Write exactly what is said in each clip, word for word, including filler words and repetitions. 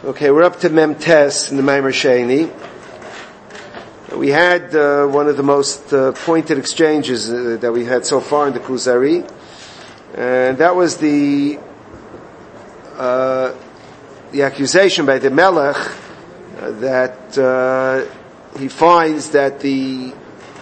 Okay, we're up to Mem Tes in the Maimer Sheni. We had uh, one of the most uh, pointed exchanges uh, that we had so far in the Kuzari, and that was the uh, the accusation by the Melech uh, that uh, he finds that the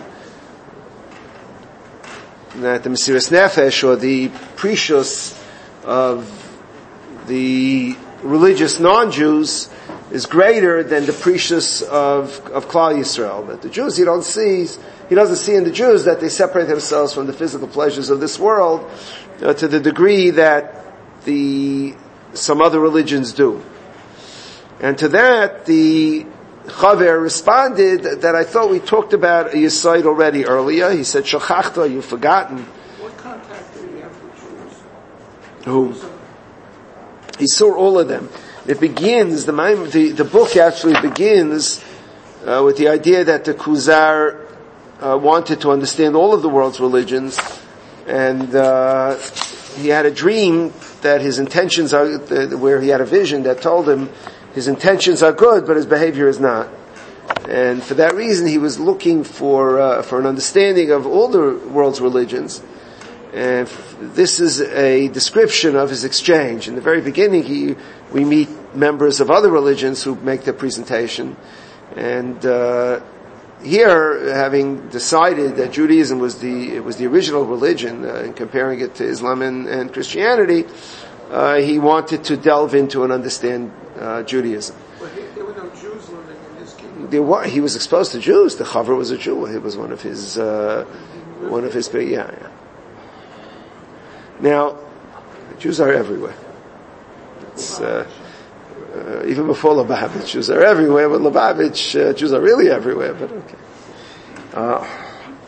that the Mesiras Nefesh, or the precious of the religious non-Jews, is greater than the precious of of Klal Yisrael. That the Jews, he don't see, he doesn't see in the Jews that they separate themselves from the physical pleasures of this world uh, to the degree that the some other religions do. And to that, the Chaver responded that I thought we talked about a Yesod already earlier. He said, "Shachachta, you've forgotten." What contact do you have with Jews? Who? He saw all of them. It begins, the, the, the book actually begins uh, with the idea that the Kuzar uh, wanted to understand all of the world's religions, and uh, he had a dream that his intentions are, uh, where he had a vision that told him his intentions are good, but his behavior is not. And for that reason, he was looking for uh, for an understanding of all the world's religions. And this is a description of his exchange. In the very beginning, he, we meet members of other religions who make their presentation. And uh, here, having decided that Judaism was the it was the original religion, uh, and comparing it to Islam and, and Christianity, uh, he wanted to delve into and understand uh, Judaism. But he, there were no Jews living in his kingdom. There were, he was exposed to Jews. The Chaver was a Jew. It was one of his uh, one of his yeah yeah. Now, Jews are everywhere. It's, uh, uh, even before Lubavitch, Jews are everywhere. But Lubavitch, uh, Jews are really everywhere. But okay. Uh,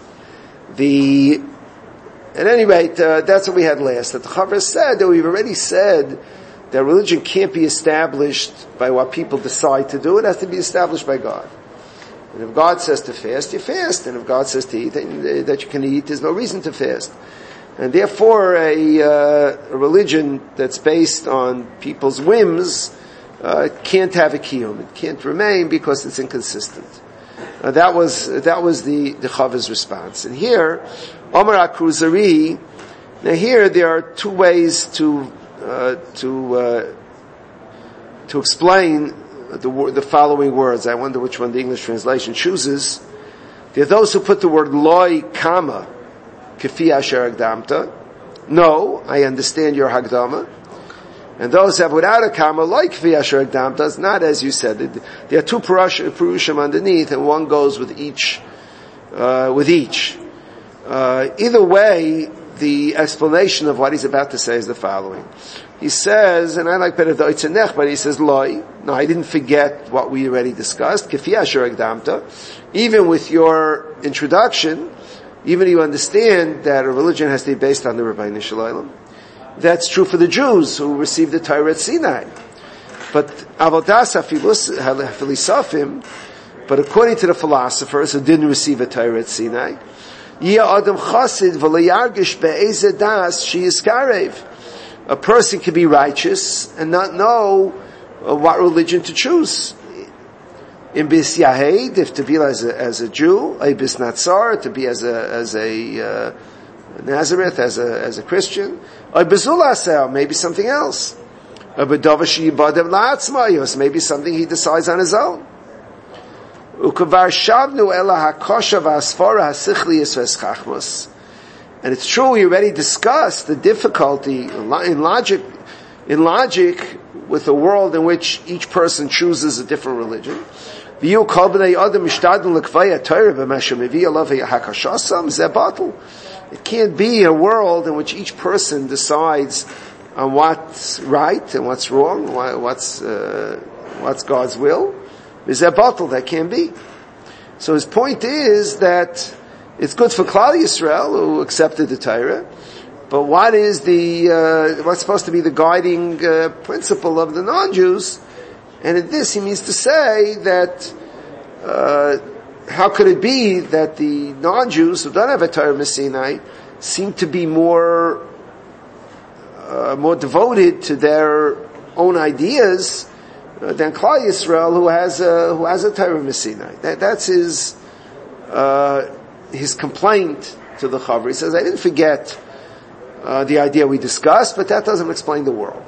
the at any rate, uh, that's what we had last. That the Chaver said that we've already said that religion can't be established by what people decide to do. It has to be established by God. And if God says to fast, you fast. And if God says to eat, that you can eat, there's no reason to fast. And therefore, a, uh, a religion that's based on people's whims uh, can't have a kiyum. It can't remain because it's inconsistent. Uh, that was that was the the Chaver's response. And here, Omar HaKuzari. Now here there are two ways to uh, to uh, to explain the the following words. I wonder which one the English translation chooses. There are those who put the word loy kama. Kefi asher hagdamta. No, I understand your hagdama. And those have without a comma, like kefi asher hagdamta, it's not as you said. There are two perushim underneath, and one goes with each, uh, with each. Uh, either way, the explanation of what he's about to say is the following. He says, and I like better the Oitzenech, but he says, loy. No, I didn't forget what we already discussed. Kefi asher hagdamta. Even with your introduction, even if you understand that a religion has to be based on the Rebbeinu Shalom, that's true for the Jews who received the Torah at Sinai. But avodas hafilisafim, but according to the philosophers who didn't receive a Torah at Sinai, yeh adam chasid v'layargish be'ezeh das sheyiskarev. A person can be righteous and not know uh, what religion to choose. In bis Yahid, if to be as a, as a Jew, a bis Natsar, to be as a as a uh, Nazareth, as a as a Christian, a bezulasel, maybe something else, a bedovashi yibadem la'atzmayos, maybe something he decides on his own. Ukavar shavnu ela hakosha v'asfara hasichlius v'eschachmos, and it's true we already discussed the difficulty in logic in logic with a world in which each person chooses a different religion. It can't be a world in which each person decides on what's right and what's wrong, what's uh, what's God's will. That can't be. So his point is that it's good for Klal Yisrael who accepted the Torah, but what is the uh, what's supposed to be the guiding uh, principle of the non-Jews? And in this, he means to say that uh, how could it be that the non-Jews who don't have a Torah from Sinai seem to be more uh, more devoted to their own ideas uh, than Klal Yisrael, who has a, who has a Torah Messina. That, that's his, uh, his complaint to the Chaver. He says, I didn't forget, uh, the idea we discussed, but that doesn't explain the world.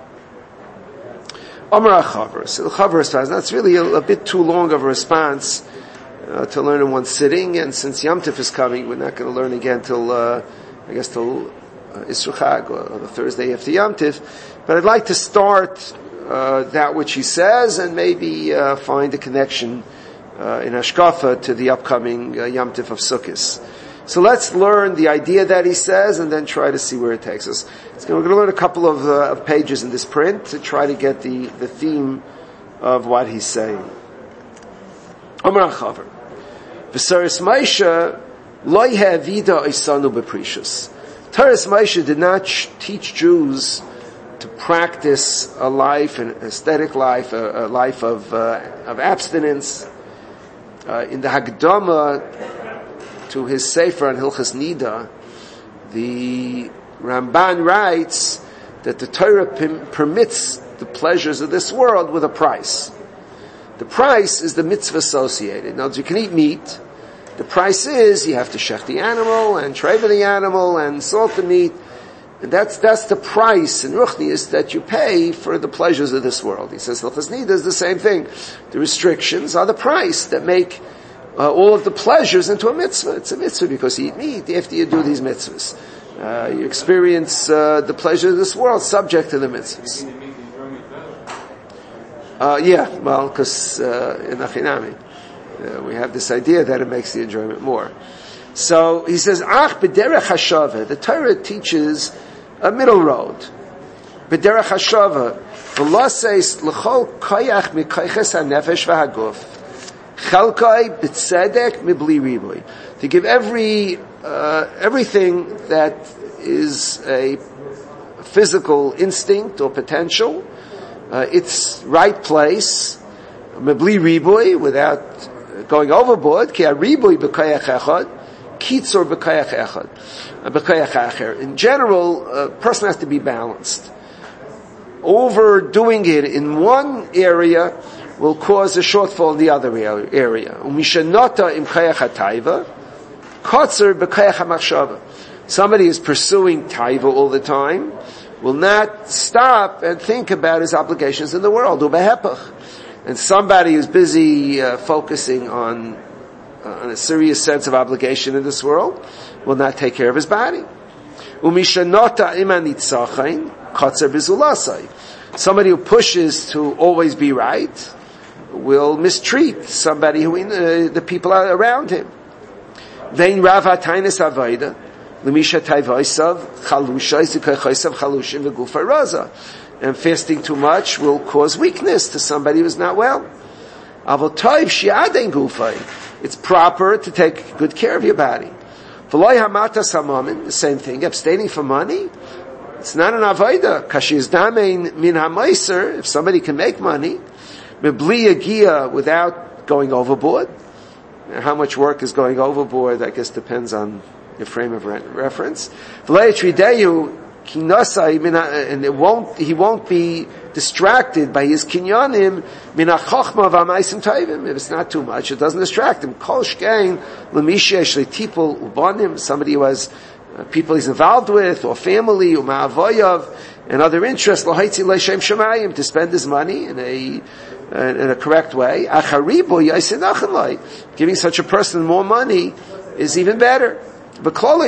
Amar HaChaver. So the Chaver responds, that's really a, a bit too long of a response, uh, to learn in one sitting, and since Yom Tov is coming, we're not going to learn again till, uh, I guess till, uh, Isru Chag, or the Thursday after Yom Tov. But I'd like to start, uh, that which he says, and maybe, uh, find a connection, uh, in Hashkafa to the upcoming, uh, Yom Tov of Sukkot. So let's learn the idea that he says, and then try to see where it takes us. So we're going to learn a couple of, uh, of pages in this print to try to get the, the theme of what he's saying. Amar HaChaver. V'saris Moshe lo yehevida isanu beprishus. Taras Moshe did not sh- teach Jews to practice a life, an aesthetic life, a, a life of, uh, of abstinence. Uh, in the Hagdama to his Sefer on Hilchas Nida, the Ramban writes that the Torah pim- permits the pleasures of this world with a price. The price is the mitzvah associated. Now, you can eat meat. The price is you have to shech the animal and treva the animal and salt the meat. And that's, that's the price in Ruchnius that you pay for the pleasures of this world. He says Hilchas Nida is the same thing. The restrictions are the price that make Uh, all of the pleasures into a mitzvah. It's a mitzvah because you eat meat after you do these mitzvahs. Uh, you experience uh, the pleasure of this world subject to the mitzvahs. Uh, yeah, well, because uh, in Achinami, uh, we have this idea that it makes the enjoyment more. So he says, Ach b'derech hashava. The Torah teaches a middle road. B'derech hashava. V'laseis l'chol koyach mikoyches ha-nefesh v'haguf. Chalkai b'tzedek mibli riboy. To give every, uh, everything that is a physical instinct or potential, uh, its right place, mibli riboy, without going overboard, ki ha-riboy b'koyach echad, kitzor b'koyach echad, b'koyach acher. In general, a person has to be balanced. Overdoing it in one area will cause a shortfall in the other area. Umishanota im chayach hataiva, kotzer b'chayach hamachshava. Somebody is pursuing taiva all the time will not stop and think about his obligations in the world. Ubehepach. And somebody who's busy uh, focusing on, uh, on a serious sense of obligation in this world will not take care of his body. Umishanota im anitzachain, kotzer b'zulasai. Somebody who pushes to always be right will mistreat somebody who, uh, the people are around him. Vein rava tainis avoda, lemisha taivoisav, chalusha, izikaychoisav, chalushim, v'gufa raza. And fasting too much will cause weakness to somebody who's not well. Avol toiv shi'aden gufay. It's proper to take good care of your body. V'loi hamatas hamamin, the same thing, abstaining from money, it's not an avoda. Kashiz damein min hamaiser, if somebody can make money, mebli yagia, without going overboard. How much work is going overboard, I guess depends on your frame of reference. And it won't, he won't be distracted by his kinyanim, mina chochma v'amaisim taivim. If it's not too much, it doesn't distract him. Kol shkein, l'misha eshli tipul ubanim, somebody who has uh, people he's involved with, or family, or ma'avoyav, and other interests, l'haitzi l'shem shemayim, to spend his money in a, in a correct way. Giving such a person more money is even better. To be a from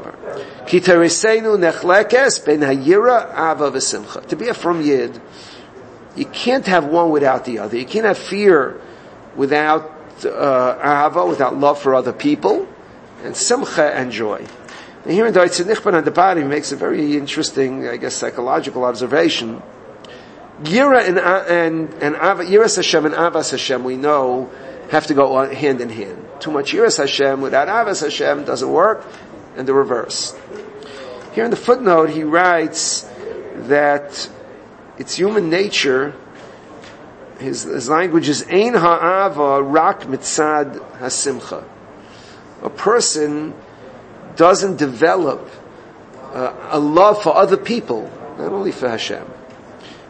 Yid, you can't have one without the other. You can't have fear without uh, ahava, without love for other people, and simcha and joy. And here in Deutsche Nichban on the bottom, he makes a very interesting, I guess, psychological observation. Yira and and and Yiras Hashem and Avas Hashem, we know, have to go hand in hand. Too much Yiras Hashem without Avas Hashem doesn't work, and the reverse. Here in the footnote, he writes that it's human nature. His, his language is Ein ha'ava rak mitzad hasimcha. A person doesn't develop uh, a love for other people, not only for Hashem.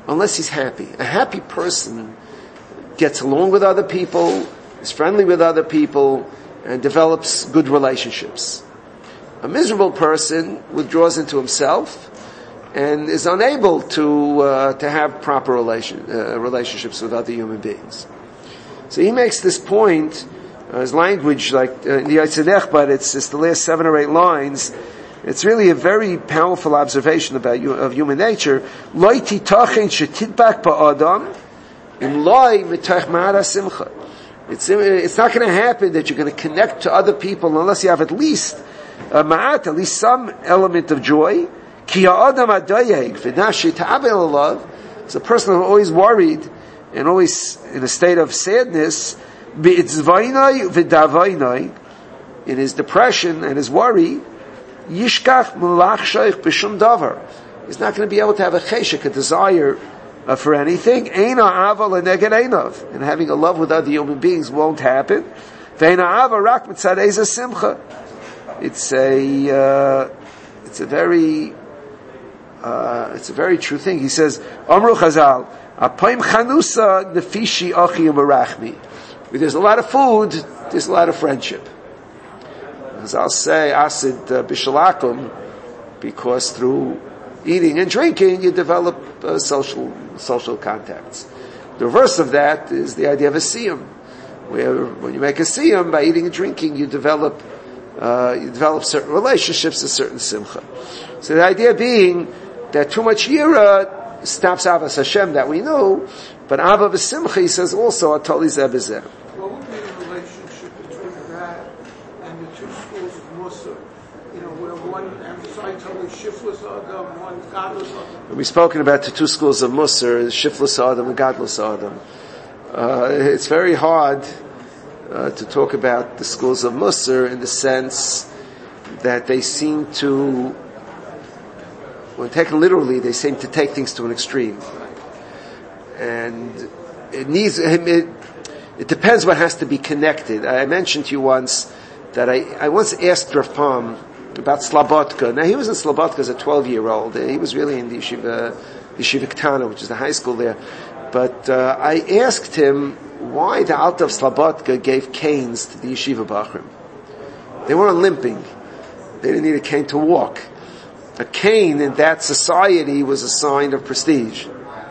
unless he's happy. A happy person gets along with other people, is friendly with other people, and develops good relationships. A miserable person withdraws into himself and is unable to uh, to have proper relation, uh, relationships with other human beings. So he makes this point, uh, his language, like uh, in the Yitzhak, but it's just the last seven or eight lines. It's really a very powerful observation about you, of human nature. Loi titachen shetidbak ba'adam in loi mitach ma'ara simcha. It's it's not going to happen that you're going to connect to other people unless you have at least a ma'at, at least some element of joy. Ki ha'adam adayeg v'nashi ta'abel alav. It's a person who's always worried and always in a state of sadness. Bi'itzvaynai v'davaynai, in his depression and his worry. Yishkach melach shaykh b'shum davar. He's not going to be able to have a cheshek, a desire uh, for anything. Eina ava leneged einav. And having a love with other human beings won't happen. Ve'eina ava rak mitzad eza simcha. It's a, uh, it's a very, uh, it's a very true thing. He says, Amru Chazal, apaim chanusa nefishi achi u'merachmi. There's a lot of food, there's a lot of friendship. As I'll say, asid uh, bishalakum, because through eating and drinking you develop uh, social social contacts. The reverse of that is the idea of a siyum, where when you make a siyum by eating and drinking, you develop uh, you develop certain relationships, a certain simcha. So the idea being that too much yira stops avas Hashem that we know, but ava v'simcha, he says also atoli zeh b'zeh. What would be the relationship between that and the two schools of Mussar? You know, where one emphasizes totally shiftless Adam, one godless Adam. We've spoken about the two schools of Mussar, shiftless Adam and godless Adam. Uh, it's very hard uh, to talk about the schools of Mussar in the sense that they seem to, when taken literally, they seem to take things to an extreme. And it needs, it, it depends what has to be connected. I mentioned to you once that I, I once asked Rav Palm about Slabotka. Now he was in Slabotka as a twelve-year-old. He was really in the yeshiva, yeshiva Ktana, which is the high school there. But uh, I asked him why the Alta of Slabotka gave canes to the yeshiva bachrim. They weren't limping. They didn't need a cane to walk. A cane in that society was a sign of prestige.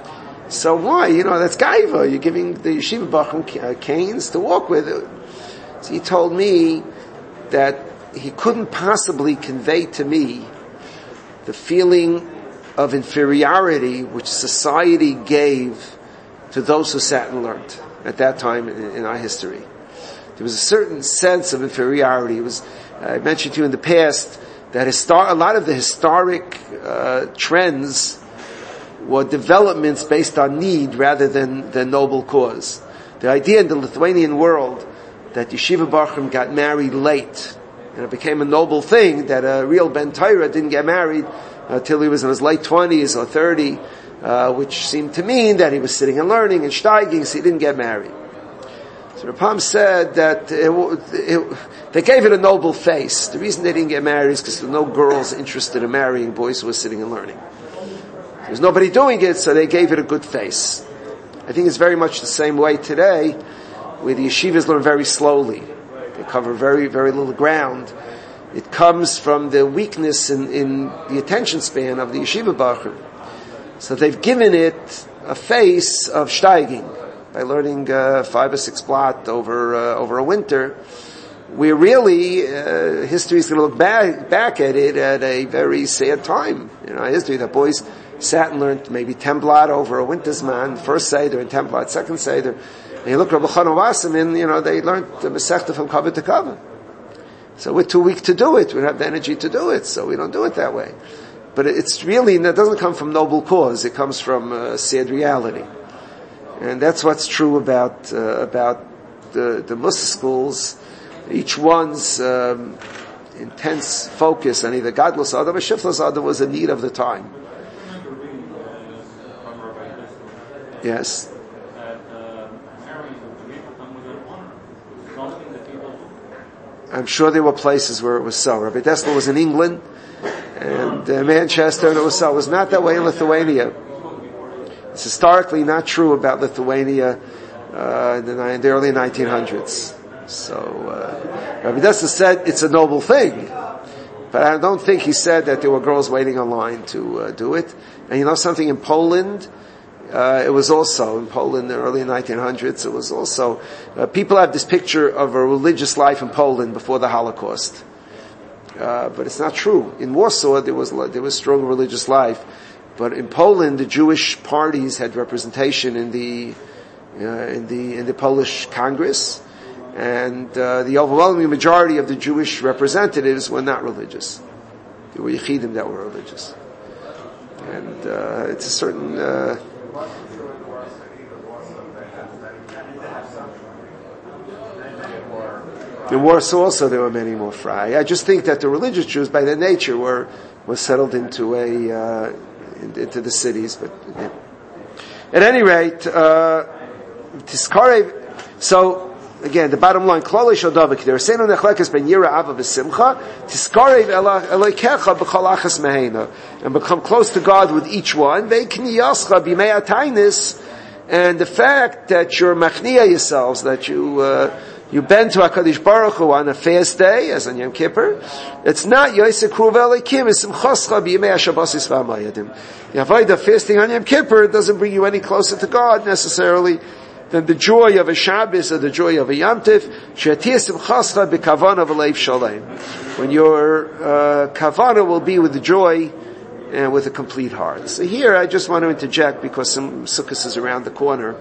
So why? You know, that's gaiva. You're giving the yeshiva bachrim canes to walk with. So he told me that he couldn't possibly convey to me the feeling of inferiority which society gave to those who sat and learned at that time in, in our history. There was a certain sense of inferiority. It was, I mentioned to you in the past that histor- a lot of the historic uh, trends were developments based on need rather than, than noble cause. The idea in the Lithuanian world that yeshiva bachrim got married late, and it became a noble thing that a real Ben Torah didn't get married until he was in his late twenties or thirty, uh, which seemed to mean that he was sitting and learning and steiging, so he didn't get married. So Rav Palm said that it, it, they gave it a noble face. The reason they didn't get married is because there were no girls interested in marrying boys who were sitting and learning. There's nobody doing it, so they gave it a good face. I think it's very much the same way today, where the yeshivas learn very slowly. They cover very, very little ground. It comes from the weakness in, in the attention span of the yeshiva bachrim. So they've given it a face of steiging by learning uh, five or six blot over uh, over a winter. Where really uh, history is going to look back back at it at a very sad time in our history. That boys sat and learned maybe ten blot over a winter's man, first Seder, and ten blot, second Seder. And you look at Rabbi Chana Wasserman, you know, they learned the Masechta from cover to cover. So we're too weak to do it. We don't have the energy to do it, so we don't do it that way. But it's really, that doesn't come from noble cause. It comes from uh, sad reality. And that's what's true about, uh, about the, the Mussar schools. Each one's um, intense focus on either godless Adam or shiftless Adam was a need of the time. Yes. I'm sure there were places where it was so. Rabbi Dessler was in England and uh, Manchester, and it was so. It was not that way in Lithuania. It's historically not true about Lithuania uh, in, the, in the early nineteen hundreds. So, uh, Rabbi Dessler said it's a noble thing, but I don't think he said that there were girls waiting online to uh, do it. And you know something, in Poland, uh, it was also, in Poland in the early nineteen hundreds, it was also, uh, people have this picture of a religious life in Poland before the Holocaust. Uh, but it's not true. In Warsaw, there was, there was strong religious life. But in Poland, the Jewish parties had representation in the, uh, in the, in the Polish Congress. And, uh, the overwhelming majority of the Jewish representatives were not religious. There were Yechidim that were religious. And, uh, it's a certain, uh, in Warsaw also there were many more fry. I just think that the religious Jews, by their nature, were were settled into a uh, into the cities. But yeah. At any rate, uh, Tiskarev. So again, the bottom line: Klolei Shodavik. There are saying on Nechlekes ben Yira Ava v'Simcha. Tiskarev Elokecha b'Chol Achas Mehena, and become close to God with each one. Ve'kni Yascha b'Mei Atainis, and the fact that you're machnia yourselves, that you. Uh, You bend to HaKadosh Baruch Hu on a fast day, as on Yom Kippur. It's not Yosef Kruv Elikim, it's Simchoscha b'Yimei HaShabbosis v'Hamoedim. The avodah fasting on Yom Kippur doesn't bring you any closer to God necessarily than the joy of a Shabbos or the joy of a Yom Tiv. She'atiyah Simchoscha b'Kavana v'Leiv Shalem. When your uh, Kavana will be with the joy and with a complete heart. So here I just want to interject because some Sukkot is around the corner.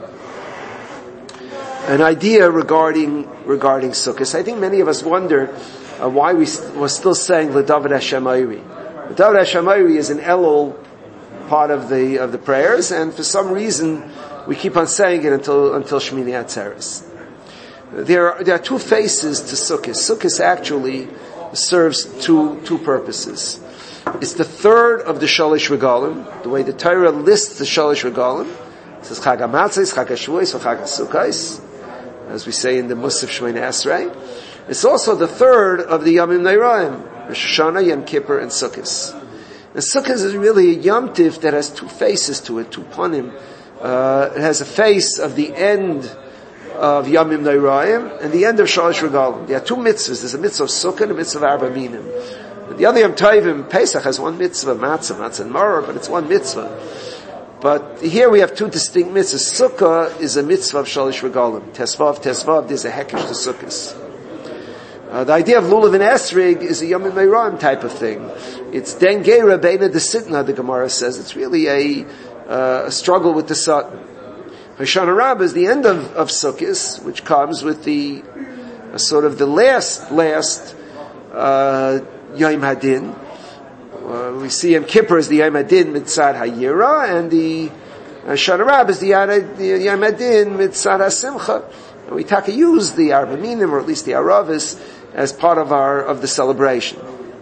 An idea regarding regarding Sukkot. I think many of us wonder uh, why we st- we're still saying LeDavid Hashemayri. LeDavid Hashemayri is an Elul part of the of the prayers, and for some reason we keep on saying it until until Shmini Atzeres. There are, there are two faces to Sukkot. Sukkot actually serves two two purposes. It's the third of the Shalosh Regalim, the way the Torah lists the Shalosh Regalim. It says Chag HaMatzos, Chag HaShavuos, Chag HaSukkos, as we say in the Musaf Shemini Esrei. It's also the third of the Yamim Neiraim, Rosh Hashanah, Yom Kippur, and Sukkot. And Sukkot is really a Yom Tiv that has two faces to it, two panim. Uh, it has a face of the end of Yamim Neiraim and the end of Shalosh Regalim. There are two mitzvahs. There's a mitzvah of Sukkot and a mitzvah of Arba Minim. The other Yom Tovim, Pesach, has one mitzvah, Matzah, Matzah and Maror, but it's one mitzvah. But here we have two distinct mitzvahs. Sukkah is a mitzvah of Shalosh Regalim. Tesvav, Tesvav, there's a hekesh to Sukkos. Uh, the idea of Lulav and Esrig is a Yom Meiraim type of thing. It's Den Geira Beina de Sitna, the Gemara says. It's really a, uh, a struggle with the Satan. Hoshana Rabbah is the end of, of Sukkos, which comes with the uh, sort of the last, last uh, Yom Hadin. Uh, we see Yom Kippur as the Yom Hadin Mitzad Hayira, and the uh, Shana Rabbah is the Yom Hadin Mitzad HaSimcha. And we taka use the Arba Minim, or at least the Aravis, as part of our of the celebration.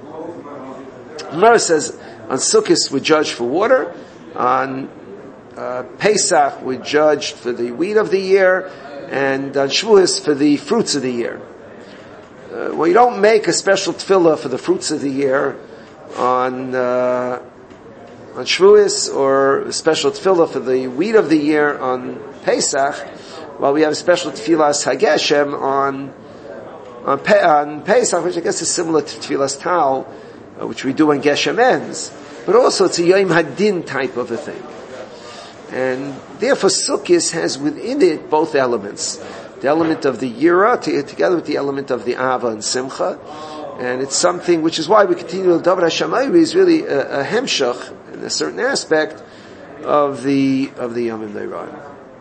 Gemara says on Sukkot we judge for water, on uh, Pesach we judge for the wheat of the year, and on Shavuos for the fruits of the year. Uh, well, you don't make a special tefillah for the fruits of the year on uh, on Shavuos, or a special tefillah for the wheat of the year on Pesach, while we have a special tefillas Hageshem on on, Pe- on Pesach, which I guess is similar to tefillas Tal, uh, which we do on Geshem ends, but also it's a Yom Hadin type of a thing. And therefore Sukkot has within it both elements. The element of the Yira to, together with the element of the Ava and Simcha. And it's something which is why we continue with David Hashemayri is really a, a hemshach in a certain aspect of the of the Yom Neiraim.